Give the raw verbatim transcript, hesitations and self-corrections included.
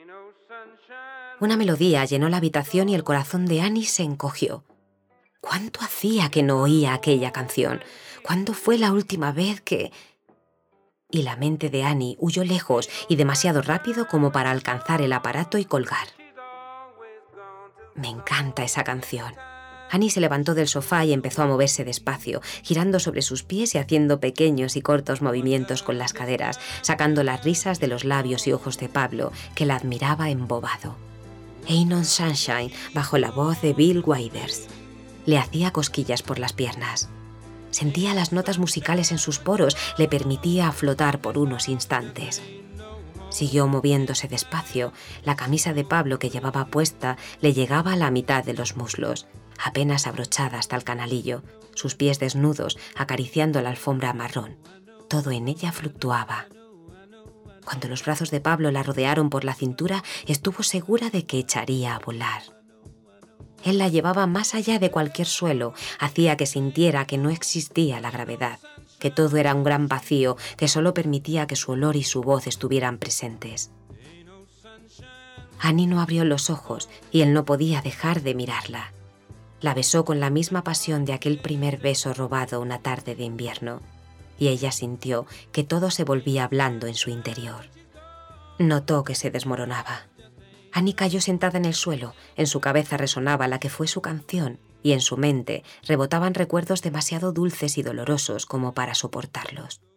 Una melodía llenó la habitación y el corazón de Annie se encogió. ¿Cuánto hacía que no oía aquella canción? ¿Cuándo fue la última vez que...? Y la mente de Annie huyó lejos y demasiado rápido como para alcanzar el aparato y colgar. Me encanta esa canción. Annie se levantó del sofá y empezó a moverse despacio, girando sobre sus pies y haciendo pequeños y cortos movimientos con las caderas, sacando las risas de los labios y ojos de Pablo, que la admiraba embobado. Ain't No Sunshine, bajo la voz de Bill Withers. Le hacía cosquillas por las piernas. Sentía las notas musicales en sus poros, le permitía flotar por unos instantes. Siguió moviéndose despacio. La camisa de Pablo que llevaba puesta le llegaba a la mitad de los muslos, apenas abrochada hasta el canalillo, sus pies desnudos acariciando la alfombra marrón. Todo en ella fluctuaba. Cuando los brazos de Pablo la rodearon por la cintura, estuvo segura de que echaría a volar. Él la llevaba más allá de cualquier suelo, hacía que sintiera que no existía la gravedad, que todo era un gran vacío que solo permitía que su olor y su voz estuvieran presentes. Annie no abrió los ojos y él no podía dejar de mirarla. La besó con la misma pasión de aquel primer beso robado una tarde de invierno, y ella sintió que todo se volvía blando en su interior. Notó que se desmoronaba. Annie cayó sentada en el suelo, en su cabeza resonaba la que fue su canción, y en su mente rebotaban recuerdos demasiado dulces y dolorosos como para soportarlos.